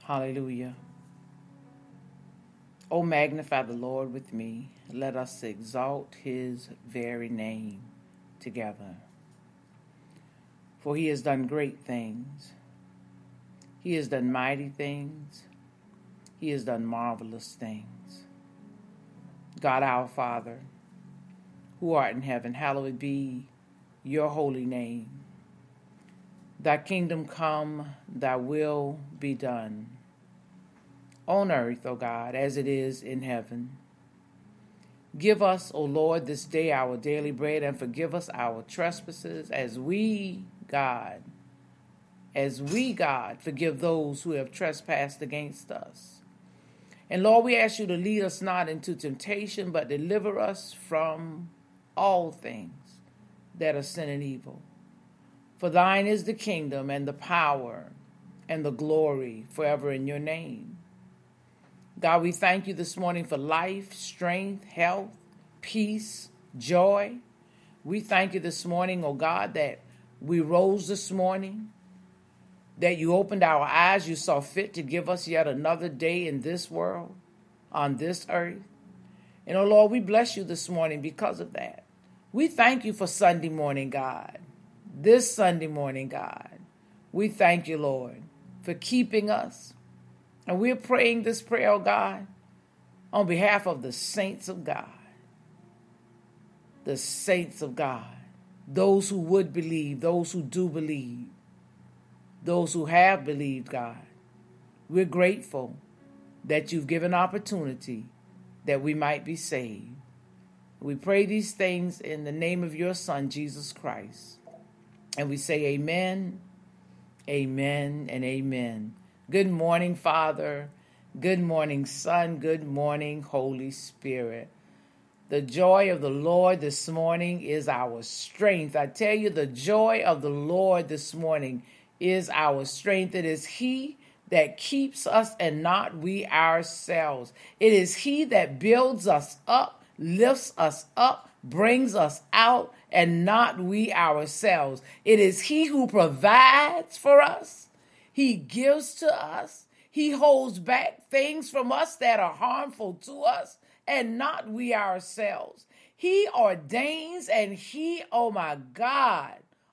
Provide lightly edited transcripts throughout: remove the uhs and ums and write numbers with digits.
Hallelujah. Oh, magnify the Lord with me. Let us exalt his very name together. For he has done great things. He has done mighty things. He has done marvelous things. God our Father, who art in heaven, hallowed be your holy name. Thy kingdom come, thy will be done. On earth, O God, as it is in heaven. Give us, O Lord, this day our daily bread, and forgive us our trespasses as we, God, forgive those who have trespassed against us. And Lord, we ask you to lead us not into temptation, but deliver us from all things that are sin and evil. For thine is the kingdom and the power and the glory forever in your name. God, we thank you this morning for life, strength, health, peace, joy. We thank you this morning, oh God, that we rose this morning, that you opened our eyes, you saw fit to give us yet another day in this world, on this earth. And oh Lord, we bless you this morning because of that. We thank you for Sunday morning, God. This Sunday morning, God. We thank you, Lord, for keeping us. And we're praying this prayer, oh God, on behalf of the saints of God. The saints of God. Those who would believe, those who do believe, those who have believed, God. We're grateful that you've given opportunity that we might be saved. We pray these things in the name of your Son, Jesus Christ. And we say amen, amen, and amen. Good morning, Father. Good morning, Son. Good morning, Holy Spirit. The joy of the Lord this morning is our strength. I tell you, the joy of the Lord this morning is our strength. It is he that keeps us and not we ourselves. It is he that builds us up, lifts us up, brings us out, and not we ourselves. It is he who provides for us. He gives to us. He holds back things from us that are harmful to us and not we ourselves. He ordains and he, oh my God,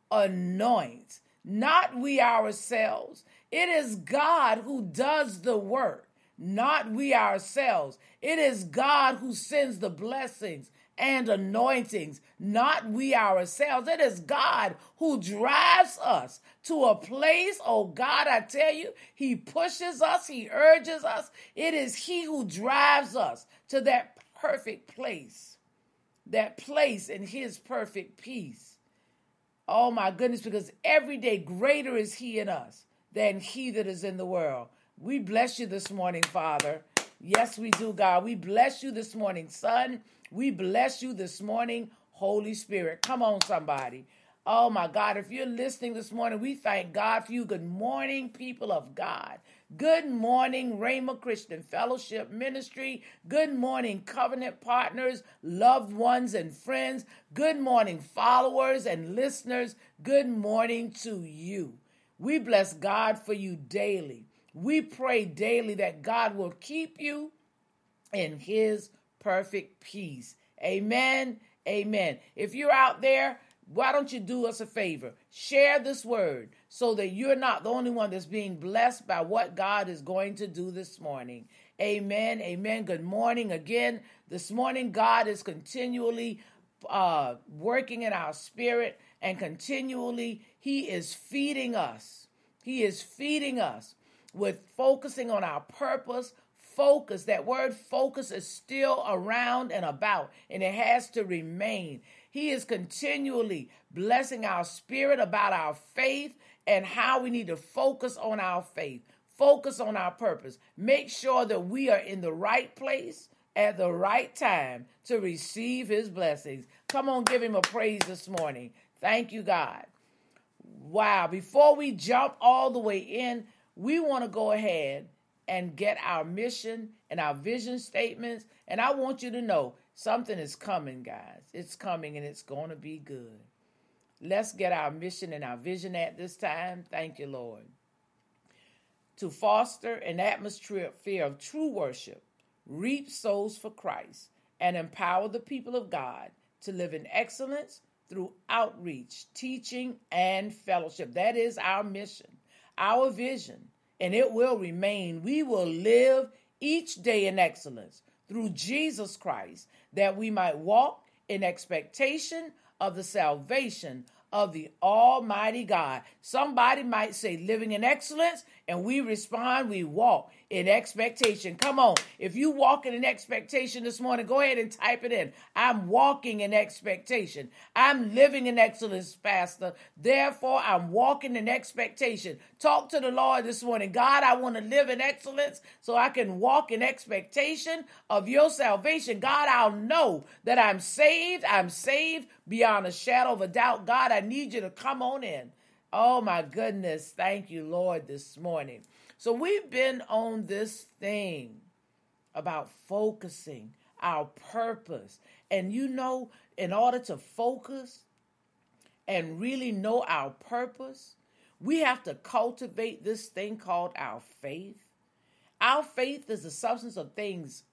anoints, not we ourselves. It is God who does the work, not we ourselves. It is God who sends the blessings and anointings, not we ourselves. It is God who drives us to a place, oh God, I tell you, he pushes us, he urges us. It is he who drives us to that perfect place, that place in his perfect peace. Oh my goodness, because every day greater is he in us than he that is in the world. We bless you this morning, Father. Yes, we do, God. We bless you this morning, Son. We bless you this morning, Holy Spirit. Come on, somebody. Oh, my God. If you're listening this morning, we thank God for you. Good morning, people of God. Good morning, Rhema Christian Fellowship Ministry. Good morning, covenant partners, loved ones, and friends. Good morning, followers and listeners. Good morning to you. We bless God for you daily. We pray daily that God will keep you in his perfect peace. Amen. Amen. If you're out there, why don't you do us a favor? Share this word so that you're not the only one that's being blessed by what God is going to do this morning. Amen. Amen. Good morning again. This morning, God is continually working in our spirit, and continually he is feeding us. He is feeding us with focusing on our purpose. Focus, that word focus is still around and about, and it has to remain. He is continually blessing our spirit about our faith and how we need to focus on our faith, focus on our purpose. Make sure that we are in the right place at the right time to receive his blessings. Come on, give him a praise this morning. Thank you, God. Wow. Before we jump all the way in, we want to go ahead and get our mission and our vision statements. And I want you to know something is coming, guys. It's coming, and it's going to be good. Let's get our mission and our vision at this time. Thank you, Lord. to foster an atmosphere of true worship, reap souls for Christ, and empower the people of God to live in excellence through outreach, teaching, and fellowship. That is our mission, our vision, and it will remain. We will live each day in excellence through Jesus Christ, that we might walk in expectation of the salvation of the Almighty God. Somebody might say living in excellence, and we respond, we walk in expectation. Come on. If you walking in expectation this morning, go ahead and type it in. I'm walking in expectation. I'm living in excellence, Pastor. Therefore, I'm walking in expectation. Talk to the Lord this morning. God, I want to live in excellence so I can walk in expectation of your salvation. God, I'll know that I'm saved. I'm saved beyond a shadow of a doubt. God, I need you to come on in. Oh, my goodness. Thank you, Lord, this morning. So we've been on this thing about focusing our purpose. And you know, in order to focus and really know our purpose, we have to cultivate this thing called our faith. Our faith is the substance of things.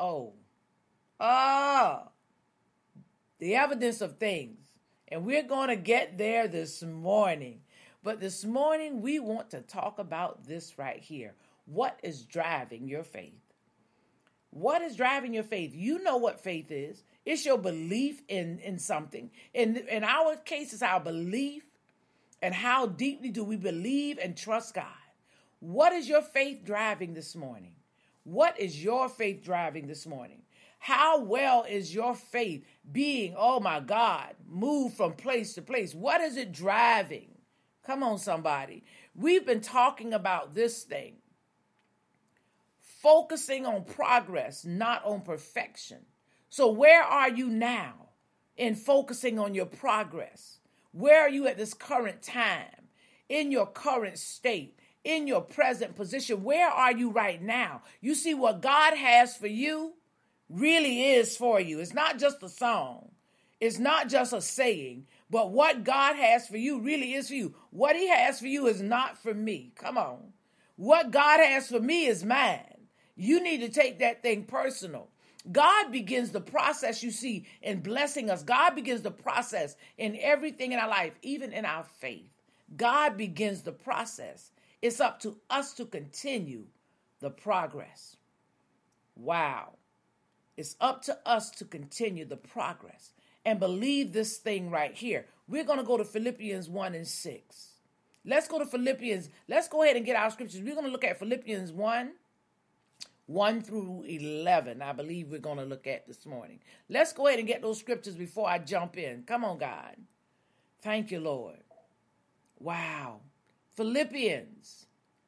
The evidence of things. And we're going to get there this morning. But this morning, we want to talk about this right here. What is driving your faith? What is driving your faith? You know what faith is. It's your belief in something. In our case, it's our belief. And how deeply do we believe and trust God? What is your faith driving this morning? What is your faith driving this morning? How well is your faith being, oh my God, moved from place to place? What is it driving? Come on, somebody. We've been talking about this thing. Focusing on progress, not on perfection. So where are you now in focusing on your progress? Where are you at this current time, in your current state, in your present position? Where are you right now? You see, what God has for you really is for you. It's not just a song. It's not just a saying. But what God has for you really is for you. What he has for you is not for me. Come on. What God has for me is mine. You need to take that thing personal. God begins the process, you see, in blessing us. God begins the process in everything in our life, even in our faith. God begins the process. It's up to us to continue the progress. Wow. It's up to us to continue the progress and believe this thing right here. We're going to go to Philippians 1 and 6. Let's go to Philippians. Let's go ahead and get our scriptures. We're going to look at Philippians 1 through 11, I believe we're going to look at this morning. Let's go ahead and get those scriptures before I jump in. Come on, God. Thank you, Lord. Wow. Philippians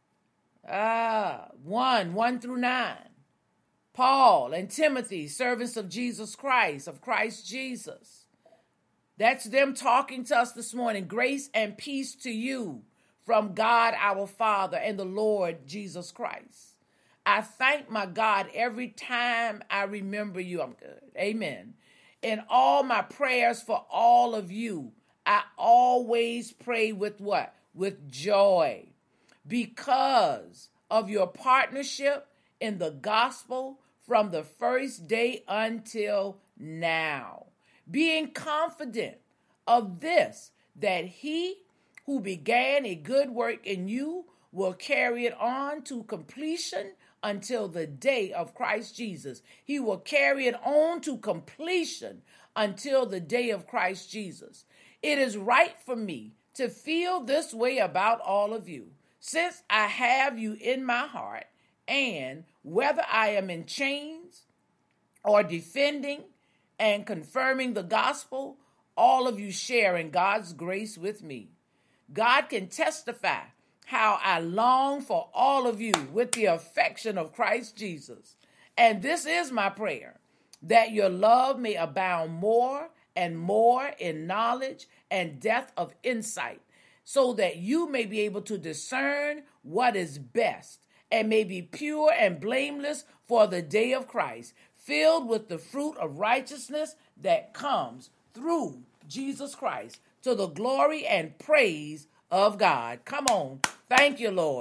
1 through 9. Paul and Timothy, servants of Jesus Christ, of Christ Jesus. That's them talking to us this morning. Grace and peace to you from God our Father and the Lord Jesus Christ. I thank my God every time I remember you. I'm good. Amen. In all my prayers for all of you, I always pray with what? With joy. Because of your partnership in the gospel from the first day until now. Being confident of this, that he who began a good work in you will carry it on to completion until the day of Christ Jesus. He will carry it on to completion until the day of Christ Jesus. It is right for me to feel this way about all of you, since I have you in my heart, and whether I am in chains or defending and confirming the gospel, all of you share in God's grace with me. God can testify how I long for all of you with the affection of Christ Jesus. And this is my prayer, that your love may abound more and more in knowledge and depth of insight, so that you may be able to discern what is best and may be pure and blameless for the day of Christ, filled with the fruit of righteousness that comes through Jesus Christ, to the glory and praise of God. Come on. Thank you, Lord.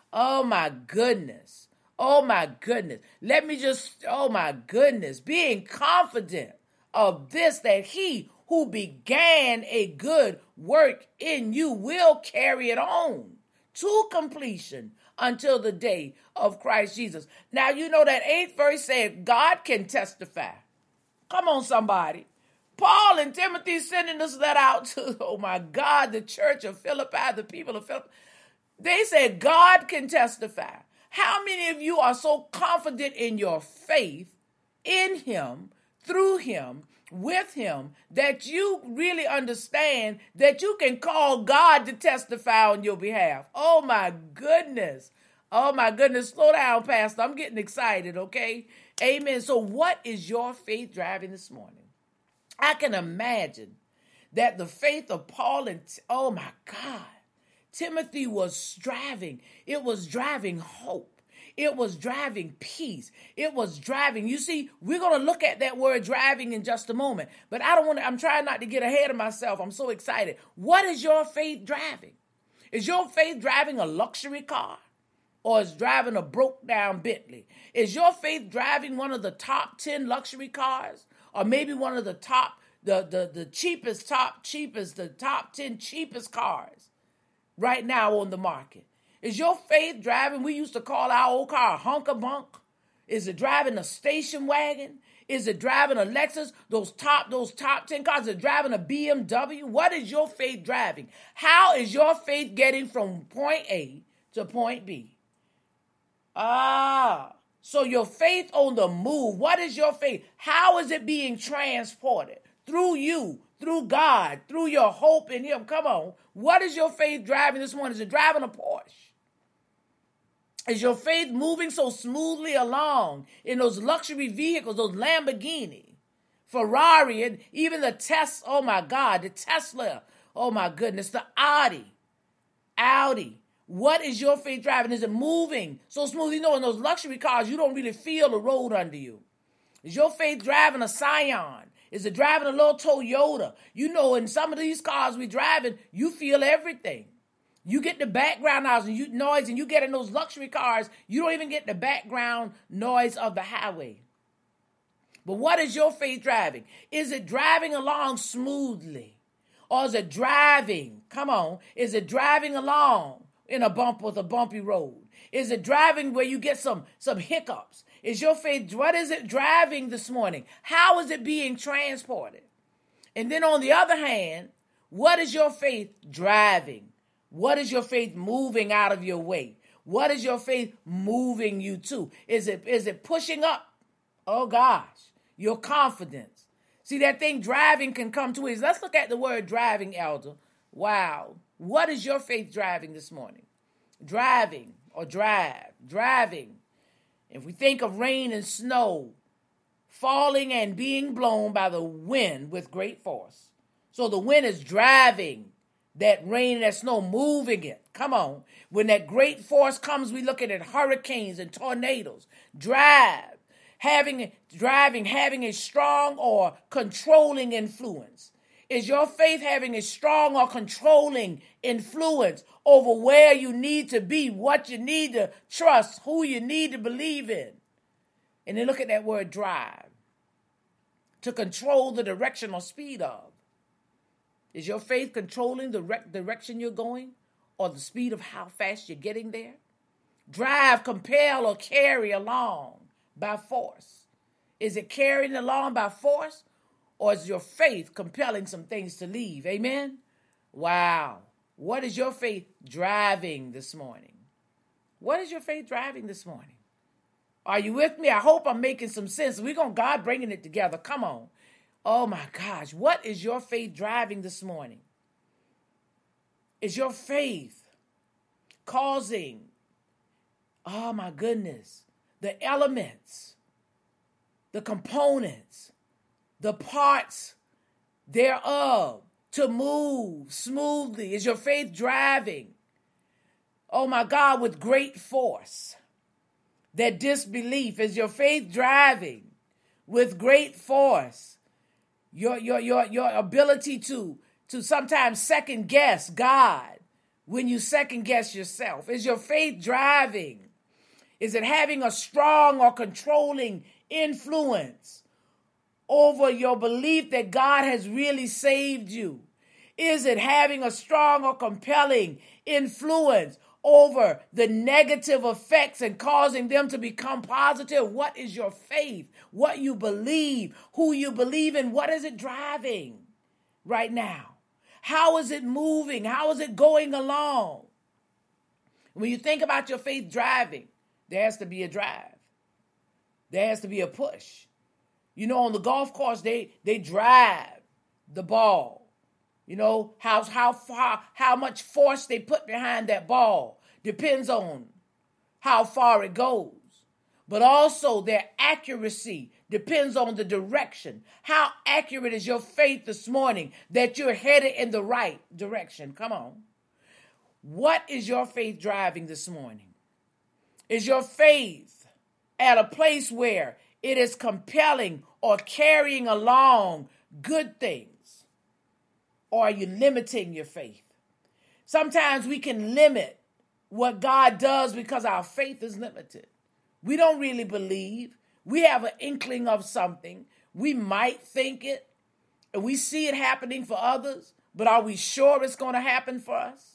Oh my goodness. Oh my goodness. Oh my goodness. Being confident of this, that he who began a good work in you will carry it on to completion until the day of Christ Jesus. Now, you know that 8th verse said God can testify. Come on, somebody. Paul and Timothy sending this letter out to, oh my God, the church of Philippi, the people of Philippi. They said God can testify. How many of you are so confident in your faith in him, through him, with him, that you really understand that you can call God to testify on your behalf? Oh my goodness. Oh my goodness. Slow down, Pastor. I'm getting excited, okay? Amen. So what is your faith driving this morning? I can imagine that the faith of Paul and, oh my God, Timothy was striving. It was driving hope. It was driving peace. It was driving. You see, we're going to look at that word driving in just a moment. But I'm trying not to get ahead of myself. I'm so excited. What is your faith driving? Is your faith driving a luxury car? Or is driving a broke down Bentley? Is your faith driving one of the top 10 luxury cars? Or maybe one of the top 10 cheapest cars right now on the market? Is your faith driving, we used to call our old car a honka-bunk? Is it driving a station wagon? Is it driving a Lexus? Those top 10 cars? Is it driving a BMW? What is your faith driving? How is your faith getting from point A to point B? So your faith on the move. What is your faith? How is it being transported? Through you, through God, through your hope in him. Come on. What is your faith driving this morning? Is it driving a Porsche? Is your faith moving so smoothly along in those luxury vehicles, those Lamborghini, Ferrari, and even the Tesla? Oh my God, the Tesla. Oh my goodness, the Audi. What is your faith driving? Is it moving so smooth? You know, in those luxury cars, you don't really feel the road under you. Is your faith driving a Scion? Is it driving a little Toyota? You know, in some of these cars we driving, you feel everything. You get the background noise, and you get in those luxury cars, you don't even get the background noise of the highway. But what is your faith driving? Is it driving along smoothly? Or is it driving? Come on. Is it driving along in a bumpy road? Is it driving where you get some hiccups? Is your faith, what is it driving this morning? How is it being transported? And then on the other hand, what is your faith driving? What is your faith moving out of your way? What is your faith moving you to? Is it pushing up? Oh gosh, your confidence. See, that thing driving can come to is. Let's look at the word driving, elder. Wow. What is your faith driving this morning? Driving or driving. If we think of rain and snow falling and being blown by the wind with great force. So the wind is driving that rain and that snow, moving it. Come on. When that great force comes, we look at hurricanes and tornadoes. Having a strong or controlling influence. Is your faith having a strong or controlling influence over where you need to be, what you need to trust, who you need to believe in? And then look at that word drive. To control the direction or speed of. Is your faith controlling the direction you're going or the speed of how fast you're getting there? Drive, compel, or carry along by force. Is it carrying along by force? Or is your faith compelling some things to leave? Amen? Wow. What is your faith driving this morning? What is your faith driving this morning? Are you with me? I hope I'm making some sense. God bringing it together. Come on. Oh my gosh. What is your faith driving this morning? Is your faith causing, oh my goodness, the elements, the components, the parts thereof to move smoothly? Is your faith driving, oh my God, with great force? That disbelief, is your faith driving with great force? Your ability to sometimes second guess God when you second guess yourself? Is your faith driving? Is it having a strong or controlling influence over your belief that God has really saved you? Is it having a strong or compelling influence over the negative effects and causing them to become positive? What is your faith? What you believe, who you believe in, what is it driving right now? How is it moving? How is it going along? When you think about your faith driving, there has to be a drive. There has to be a push. You know, on the golf course, they drive the ball. You know, how much force they put behind that ball depends on how far it goes. But also their accuracy depends on the direction. How accurate is your faith this morning that you're headed in the right direction? Come on. What is your faith driving this morning? Is your faith at a place where it is compelling or carrying along good things? Or are you limiting your faith? Sometimes we can limit what God does because our faith is limited. We don't really believe. We have an inkling of something. We might think it, and we see it happening for others, but are we sure it's going to happen for us?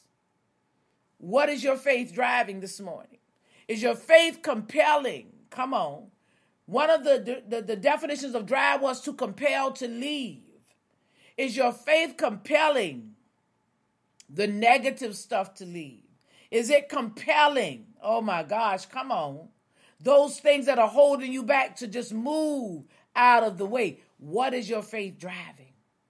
What is your faith driving this morning? Is your faith compelling? Come on. One of the definitions of drive was to compel to leave. Is your faith compelling the negative stuff to leave? Is it compelling? Oh my gosh, come on. Those things that are holding you back to just move out of the way. What is your faith driving?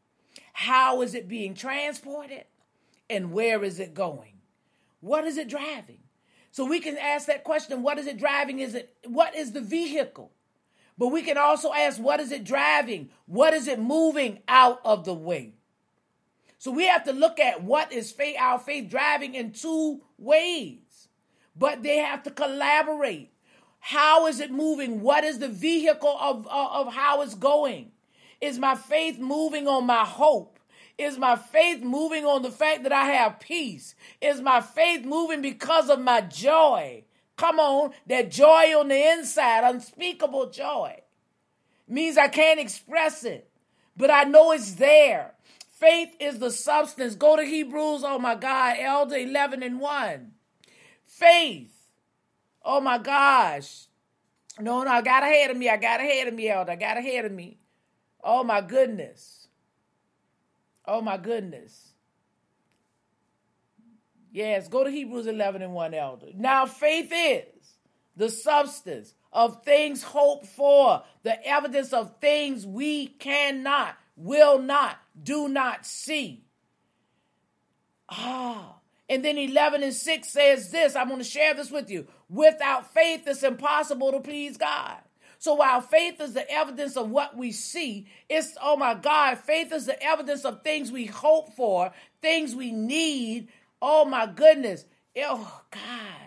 How is it being transported? And where is it going? What is it driving? So we can ask that question, what is it driving? What is the vehicle? But we can also ask, what is it driving? What is it moving out of the way? So we have to look at what is our faith driving in two ways. But they have to collaborate. How is it moving? What is the vehicle of how it's going? Is my faith moving on my hope? Is my faith moving on the fact that I have peace? Is my faith moving because of my joy? Come on, that joy on the inside, unspeakable joy. Means I can't express it, but I know it's there. Faith is the substance. Go to Hebrews, oh my God, Elder 11:1. Faith, oh my gosh. No, I got ahead of me, Elder. I got ahead of me. Oh my goodness. Oh my goodness. Yes, go to Hebrews 11:1, Elder. Now faith is the substance of things hoped for, the evidence of things we cannot, will not, do not see. And then 11:6 says this, I'm going to share this with you. Without faith, it's impossible to please God. So while faith is the evidence of what we see, it's, oh my God, faith is the evidence of things we hope for, things we need. Oh my goodness. Oh God.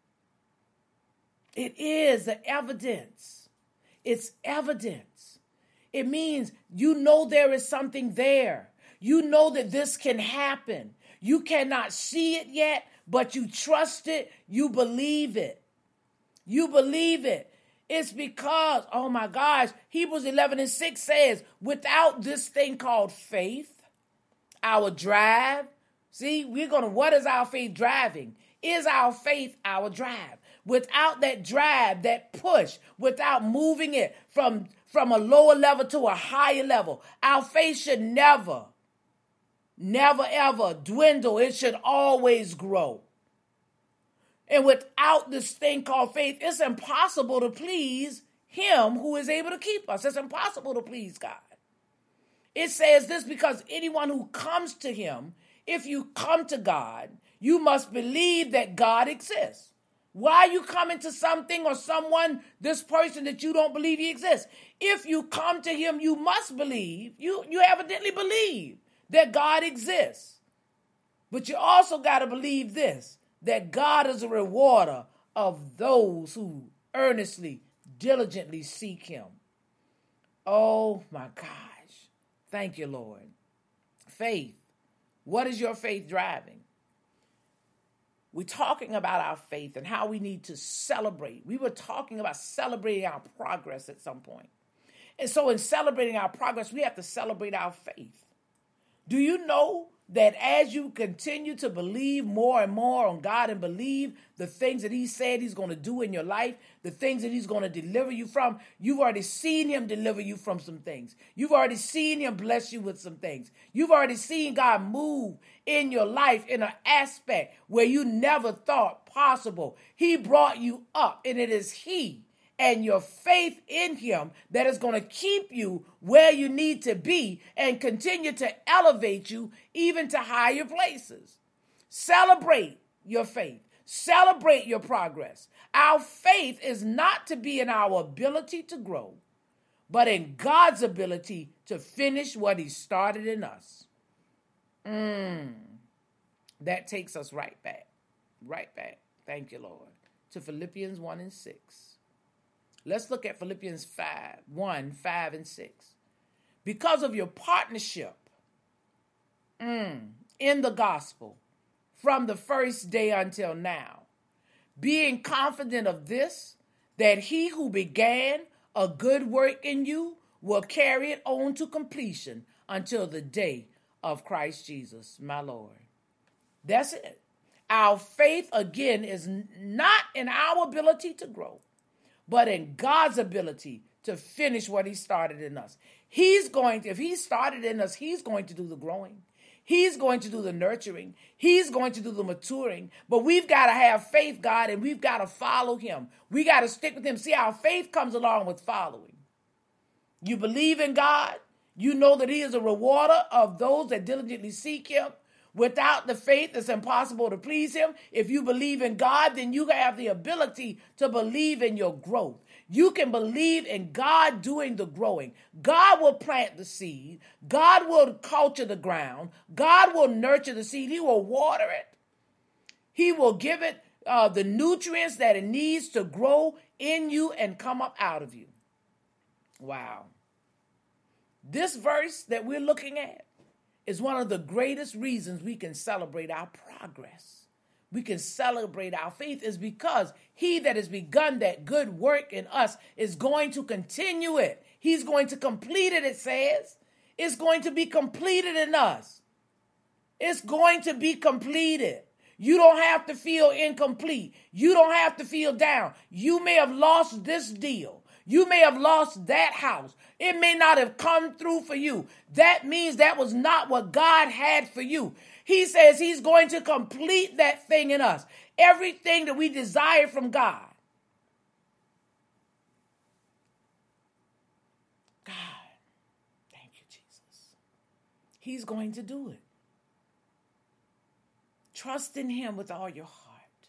It is the evidence. It's evidence. It means you know there is something there. You know that this can happen. You cannot see it yet, but you trust it. You believe it. You believe it. It's because, oh my gosh, Hebrews 11:6 says, without this thing called faith, our drive, see, what is our faith driving? Is our faith our drive? Without that drive, that push, without moving it from a lower level to a higher level, our faith should never ever dwindle. It should always grow. And without this thing called faith, it's impossible to please him who is able to keep us. It's impossible to please God. It says this because anyone who comes to him, if you come to God, you must believe that God exists. Why are you coming to something or someone, this person that you don't believe he exists? If you come to him, you must believe, you evidently believe that God exists. But you also got to believe this, that God is a rewarder of those who earnestly, diligently seek him. Oh my gosh. Thank you, Lord. Faith. What is your faith driving? we're talking about our faith and how we need to celebrate. We were talking about celebrating our progress at some point. And so in celebrating our progress, we have to celebrate our faith. Do you know that as you continue to believe more and more on God and believe the things that he said he's going to do in your life, the things that he's going to deliver you from, you've already seen him deliver you from some things. You've already seen him bless you with some things. You've already seen God move in your life in an aspect where you never thought possible. He brought you up, and it is he and your faith in him that is going to keep you where you need to be and continue to elevate you even to higher places. Celebrate your faith. Celebrate your progress. Our faith is not to be in our ability to grow, but in God's ability to finish what he started in us. That takes us right back. Thank you, Lord. To Philippians 1 and 6. Let's look at Philippians 1, 5, and 6. Because of your partnership in the gospel from the first day until now, being confident of this, that he who began a good work in you will carry it on to completion until the day of Christ Jesus, my Lord. That's it. Our faith, again, is not in our ability to grow, but in God's ability to finish what he started in us. If he started in us, he's going to do the growing. He's going to do the nurturing. He's going to do the maturing. But we've got to have faith, God, and we've got to follow him. We got to stick with him. See, our faith comes along with following. You believe in God. You know that he is a rewarder of those that diligently seek him. Without the faith, it's impossible to please him. If you believe in God, then you have the ability to believe in your growth. You can believe in God doing the growing. God will plant the seed. God will culture the ground. God will nurture the seed. He will water it. He will give it the nutrients that it needs to grow in you and come up out of you. Wow. This verse that we're looking at is one of the greatest reasons we can celebrate our progress. We can celebrate our faith is because he that has begun that good work in us is going to continue it. He's going to complete it, it says. It's going to be completed in us. It's going to be completed. You don't have to feel incomplete. You don't have to feel down. You may have lost this deal. You may have lost that house. It may not have come through for you. That means that was not what God had for you. He says he's going to complete that thing in us. Everything that we desire from God. God, thank you, Jesus. He's going to do it. Trust in him with all your heart.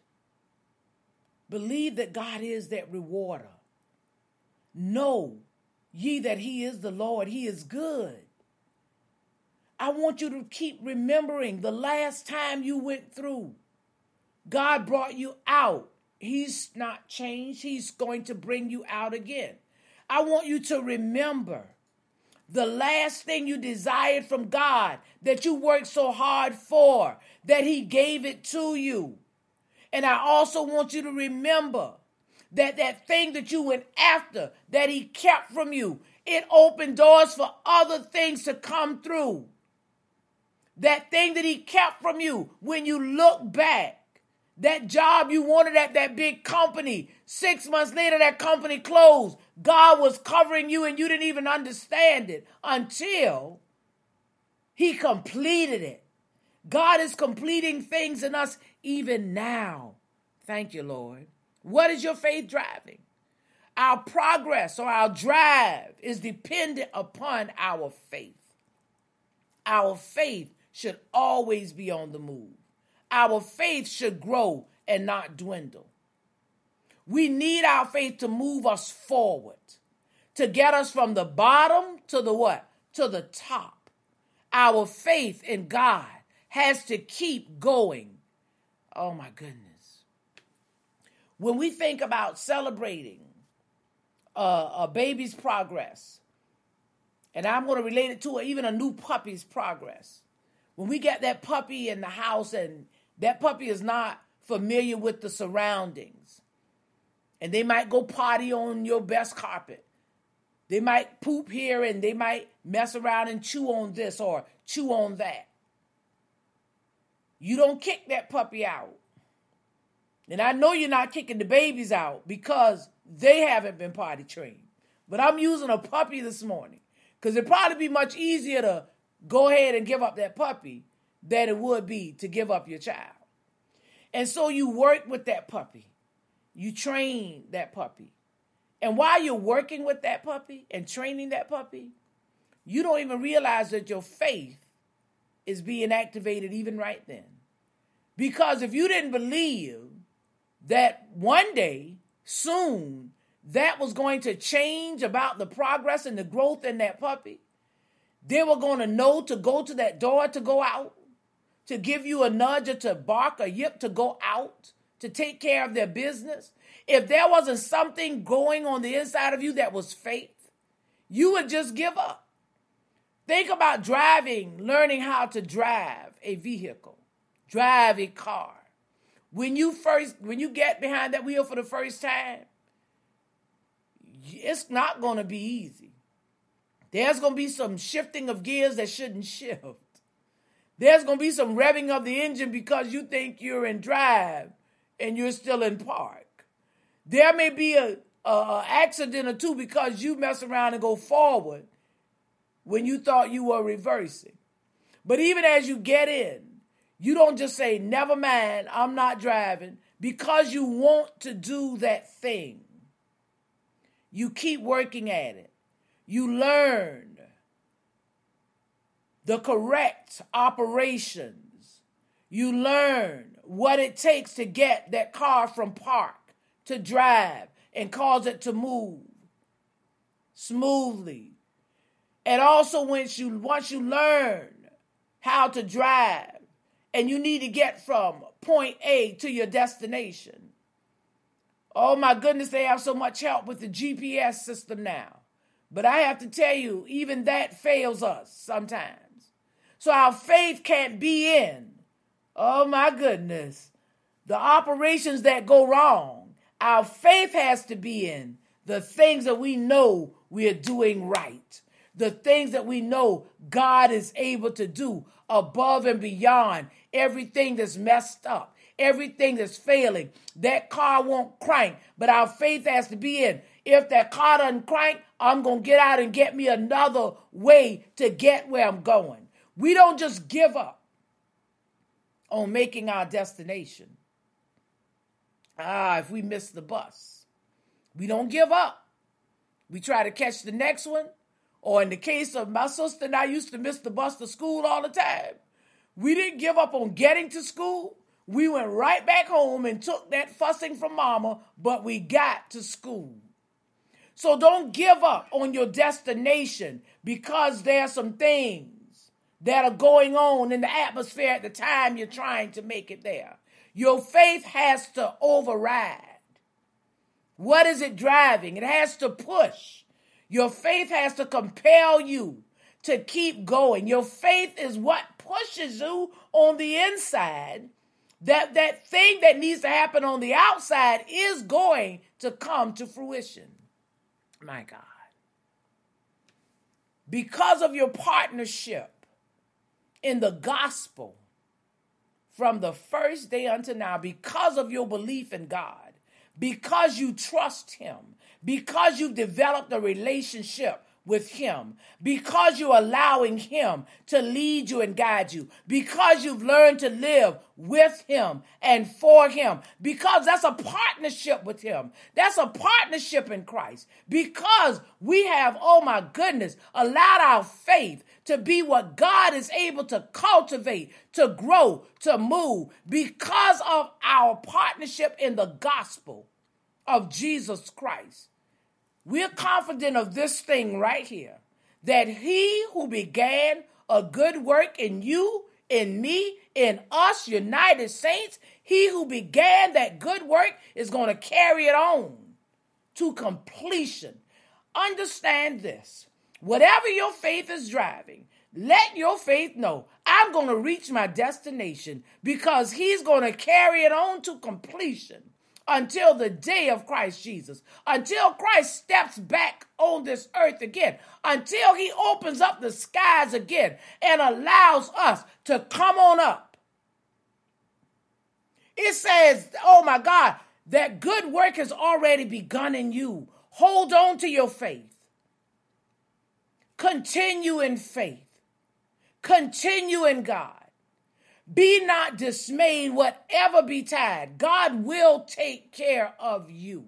Believe that God is that rewarder. Know ye that he is the Lord. He is good. I want you to keep remembering the last time you went through. God brought you out. He's not changed. He's going to bring you out again. I want you to remember the last thing you desired from God that you worked so hard for, that he gave it to you. And I also want you to remember that thing that you went after, that he kept from you, it opened doors for other things to come through. That thing that he kept from you, when you look back, that job you wanted at that big company, 6 months later that company closed. God was covering you and you didn't even understand it until he completed it. God is completing things in us even now. Thank you, Lord. What is your faith driving? Our progress or our drive is dependent upon our faith. Our faith should always be on the move. Our faith should grow and not dwindle. We need our faith to move us forward, to get us from the bottom to the what? To the top. Our faith in God has to keep going. Oh my goodness. When we think about celebrating a baby's progress, and I'm going to relate it to even a new puppy's progress. When we get that puppy in the house and that puppy is not familiar with the surroundings. And they might go party on your best carpet. They might poop here and they might mess around and chew on this or chew on that. You don't kick that puppy out. And I know you're not kicking the babies out because they haven't been potty trained. But I'm using a puppy this morning because it'd probably be much easier to go ahead and give up that puppy than it would be to give up your child. And so you work with that puppy. You train that puppy. And while you're working with that puppy and training that puppy, you don't even realize that your faith is being activated even right then. Because if you didn't believe that one day, soon, that was going to change about the progress and the growth in that puppy, they were going to know to go to that door to go out, to give you a nudge or to bark or yip to go out, to take care of their business. If there wasn't something going on the inside of you that was faith, you would just give up. Think about driving, learning how to drive a vehicle, drive a car. When you get behind that wheel for the first time, it's not going to be easy. There's going to be some shifting of gears that shouldn't shift. There's going to be some revving of the engine because you think you're in drive and you're still in park. There may be a accident or two because you mess around and go forward when you thought you were reversing. But even as you get in, you don't just say, never mind, I'm not driving, because you want to do that thing. You keep working at it. You learn the correct operations. You learn what it takes to get that car from park to drive and cause it to move smoothly. And also once you learn how to drive and you need to get from point A to your destination. Oh my goodness, they have so much help with the GPS system now. But I have to tell you, even that fails us sometimes. So our faith can't be in, oh my goodness, the operations that go wrong. Our faith has to be in the things that we know we are doing right. The things that we know God is able to do above and beyond everything that's messed up, everything that's failing. That car won't crank, but our faith has to be in. If that car doesn't crank, I'm going to get out and get me another way to get where I'm going. We don't just give up on making our destination. If we miss the bus, we don't give up. We try to catch the next one. Or in the case of my sister and I used to miss the bus to school all the time. We didn't give up on getting to school. We went right back home and took that fussing from mama, but we got to school. So don't give up on your destination because there are some things that are going on in the atmosphere at the time you're trying to make it there. Your faith has to override. What is it driving? It has to push. Your faith has to compel you to keep going. Your faith is what pushes you on the inside. That thing that needs to happen on the outside is going to come to fruition. My God. Because of your partnership in the gospel, from the first day until now, because of your belief in God, because you trust him, because you've developed a relationship with him, because you're allowing him to lead you and guide you, because you've learned to live with him and for him, because that's a partnership with him. That's a partnership in Christ. Because we have, oh my goodness, allowed our faith to be what God is able to cultivate, to grow, to move, because of our partnership in the gospel of Jesus Christ. We're confident of this thing right here, that he who began a good work in you, in me, in us, united saints, he who began that good work is going to carry it on to completion. Understand this. Whatever your faith is driving, let your faith know, I I'm going to reach my destination because he's going to carry it on to completion until the day of Christ Jesus, until Christ steps back on this earth again, until he opens up the skies again and allows us to come on up. It says, oh my God, that good work has already begun in you. Hold on to your faith. Continue in faith. Continue in God. Be not dismayed, whatever betide. God will take care of you.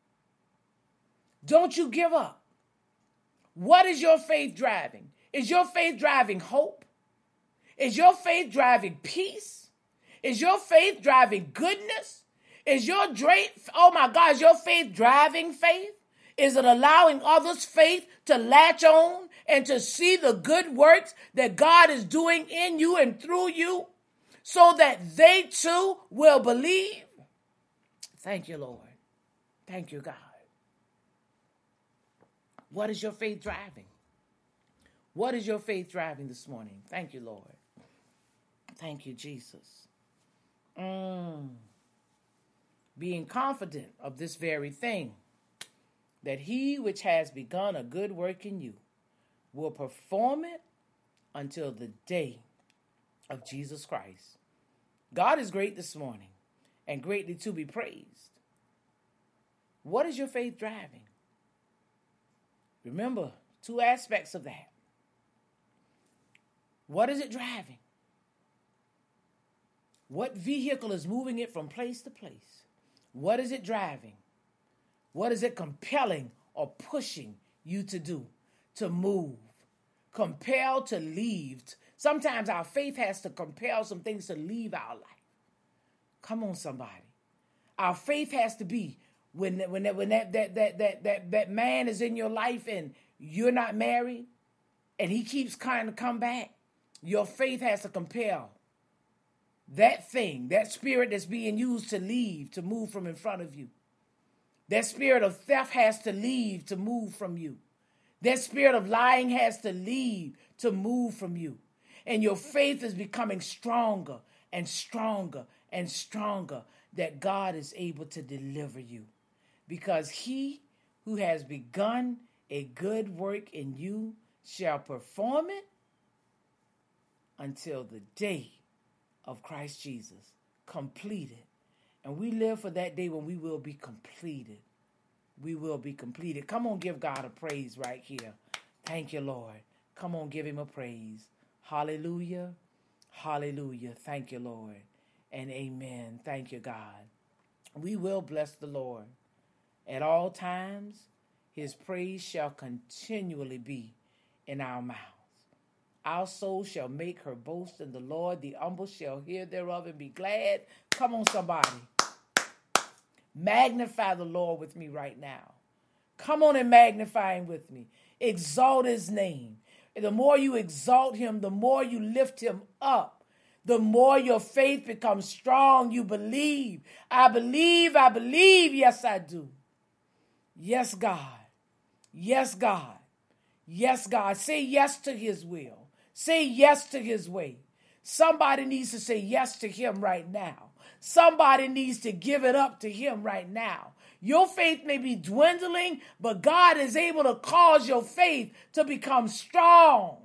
Don't you give up. What is your faith driving? Is your faith driving hope? Is your faith driving peace? Is your faith driving goodness? Is your is your faith driving faith? Is it allowing others' faith to latch on and to see the good works that God is doing in you and through you so that they too will believe? Thank you, Lord. Thank you, God. What is your faith driving? What is your faith driving this morning? Thank you, Lord. Thank you, Jesus. Being confident of this very thing, that he which has begun a good work in you will perform it until the day of Jesus Christ. God is great this morning and greatly to be praised. What is your faith driving? Remember, two aspects of that. What is it driving? What vehicle is moving it from place to place? What is it driving? What is it compelling or pushing you to do, to move, compel to leave? Sometimes our faith has to compel some things to leave our life. Come on, somebody. Our faith has to be when that man is in your life and you're not married and he keeps trying to come back. Your faith has to compel that thing, that spirit that's being used to leave, to move from in front of you. That spirit of theft has to leave to move from you. That spirit of lying has to leave to move from you. And your faith is becoming stronger and stronger and stronger that God is able to deliver you. Because he who has begun a good work in you shall perform it until the day of Christ Jesus, completed. And we live for that day when we will be completed. We will be completed. Come on, give God a praise right here. Thank you, Lord. Come on, give him a praise. Hallelujah. Hallelujah. Thank you, Lord. And amen. Thank you, God. We will bless the Lord. At all times, his praise shall continually be in our mouths. Our soul shall make her boast in the Lord. The humble shall hear thereof and be glad. Come on, somebody. Magnify the Lord with me right now. Come on and magnify him with me. Exalt his name. And the more you exalt him, the more you lift him up. The more your faith becomes strong. You believe. I believe. I believe. Yes, I do. Yes, God. Yes, God. Yes, God. Say yes to his will. Say yes to his way. Somebody needs to say yes to him right now. Somebody needs to give it up to him right now. Your faith may be dwindling, but God is able to cause your faith to become strong.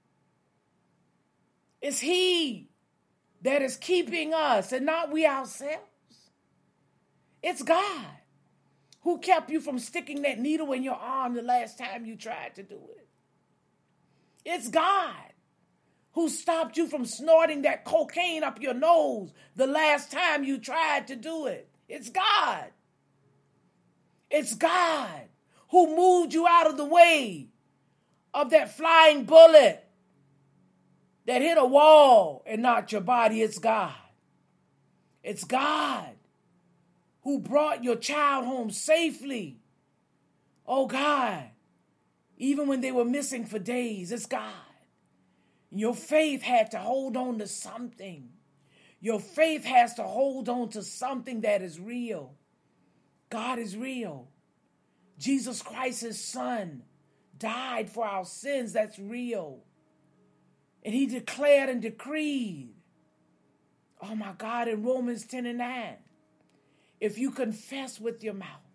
It's he that is keeping us and not we ourselves. It's God who kept you from sticking that needle in your arm the last time you tried to do it. It's God who stopped you from snorting that cocaine up your nose the last time you tried to do it. It's God. It's God who moved you out of the way of that flying bullet that hit a wall and not your body. It's God. It's God who brought your child home safely. Oh God, even when they were missing for days, it's God. Your faith had to hold on to something. Your faith has to hold on to something that is real. God is real. Jesus Christ, his son, died for our sins. That's real. And he declared and decreed, oh my God, in Romans 10:9, if you confess with your mouth